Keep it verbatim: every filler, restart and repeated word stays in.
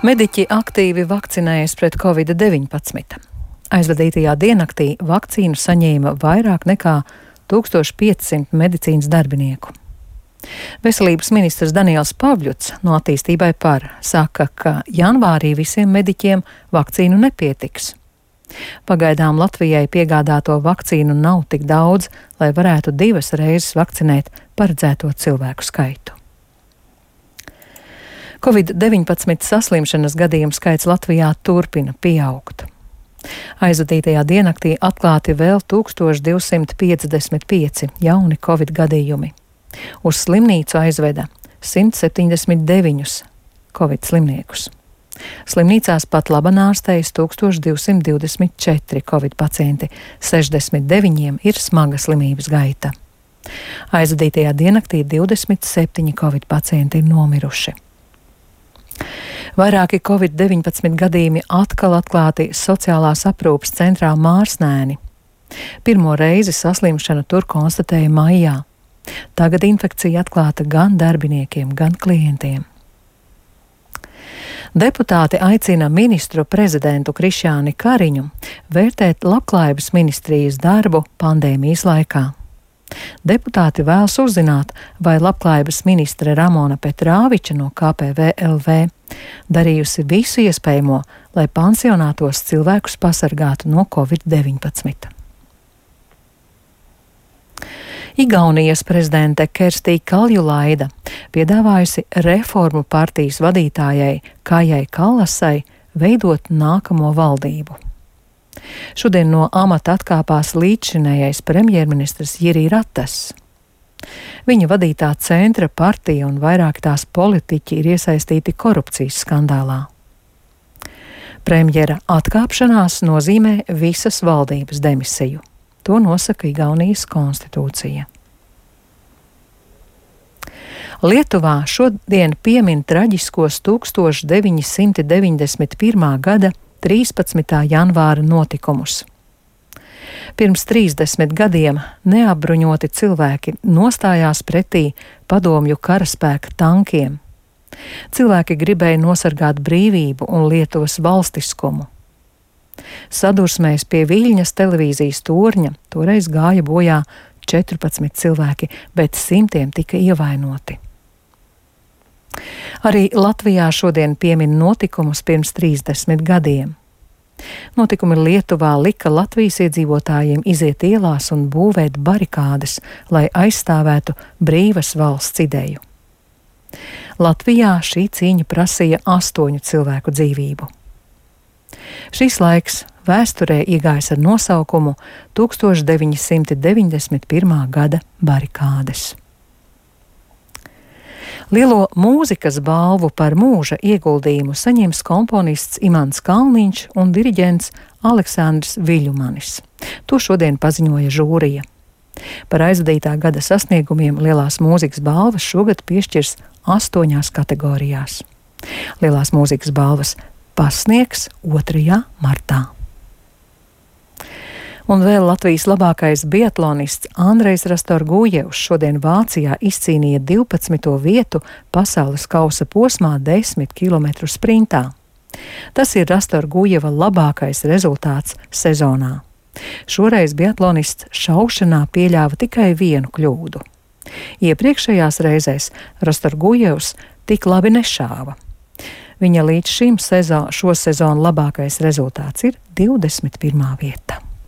Mediķi aktīvi vakcinējas pret covid deviņpadsmit. Aizvadītajā diennaktī vakcīnu saņēma vairāk nekā tūkstoš piecsimt medicīnas darbinieku. Veselības ministrs Daniels Pavļuts no Attīstībai par saka, ka janvārī visiem mediķiem vakcīnu nepietiks. Pagaidām Latvijai piegādāto vakcīnu nav tik daudz, lai varētu divas reizes vakcinēt paredzēto cilvēku skaitu. covid deviņpadsmit saslimšanas gadījumu skaits Latvijā turpina pieaugt. Aizvadītajā diennaktī atklāti vēl tūkstoš divsimt piecdesmit pieci jauni covid gadījumi. Uz slimnīcu aizveda simt septiņdesmit deviņus covid slimniekus. Slimnīcās pat laban ārstējas tūkstoš divsimt divdesmit četri covid pacienti, sešdesmit deviņiem ir smaga slimības gaita. Aizvadītajā diennaktī divdesmit septiņi covid pacienti ir nomiruši. Vairāki covid deviņpadsmit gadījumi atkal atklāti sociālās aprūpes centrā Mārsnēni. Pirmo reizi saslimšanu tur konstatēja maijā. Tagad infekcija atklāta gan darbiniekiem, gan klientiem. Deputāti aicina ministru prezidentu Krišjāni Kariņu vērtēt labklājības ministrijas darbu pandēmijas laikā. Deputāti vēlas uzzināt, vai labklājības ministre Ramona Petrāviča no K P V L V darījusi visu iespējamo, lai pansionātos cilvēkus pasargātu no covid deviņpadsmit. Igaunijas prezidente Kerstī Kaljulaida piedāvājusi reformu partijas vadītājai Kājai Kallasai veidot nākamo valdību. Šodien no amata atkāpās līdzšinējais premjerministrs Jiri Ratas. Viņa vadītā centra partija un vairāki tās politiķi ir iesaistīti korupcijas skandālā. Premjera atkāpšanās nozīmē visas valdības demisiju. To nosaka Igaunijas konstitūcija. Lietuvā šodien piemin traģiskos tūkstoš deviņi simti deviņdesmit pirmā gada trīspadsmitā janvāra notikumus. Pirms trīsdesmit gadiem neapbruņoti cilvēki nostājās pretī padomju karaspēka tankiem. Cilvēki gribēja nosargāt brīvību un Lietuvas valstiskumu. Sadursmēs pie Viļņas televīzijas torņa toreiz gāja bojā četrpadsmit cilvēki, bet simtiem tika ievainoti. Arī Latvijā šodien piemin notikumus pirms trīsdesmit gadiem. Notikumi Lietuvā lika Latvijas iedzīvotājiem iziet ielās un būvēt barikādes, lai aizstāvētu brīvas valsts ideju. Latvijā šī cīņa prasīja astoņu cilvēku dzīvību. Šis laiks vēsturē iegājis ar nosaukumu tūkstoš deviņi simti deviņdesmit pirmā gada barikādes. Lielo mūzikas balvu par mūža ieguldījumu saņems komponists Imants Kalniņš un diriģents Aleksandrs Viļumanis. To šodien paziņoja žūrija. Par aizvadītā gada sasniegumiem lielās mūzikas balvas šogad piešķirs astoņās kategorijās. Lielās mūzikas balvas pasniegs otrajā martā. Un vēl Latvijas labākais biatlonists Andrejs Rastorgujevs šodien Vācijā izcīnīja divpadsmito vietu pasaules kausa posmā desmit kilometru sprintā. Tas ir Rastorgujeva labākais rezultāts sezonā. Šoreiz biatlonists šaušanā pieļāva tikai vienu kļūdu. Iepriekšējās reizēs Rastorgujevs tik labi nešāva. Viņa līdz šim sezon, šo sezonu labākais rezultāts ir divdesmit pirmā vieta.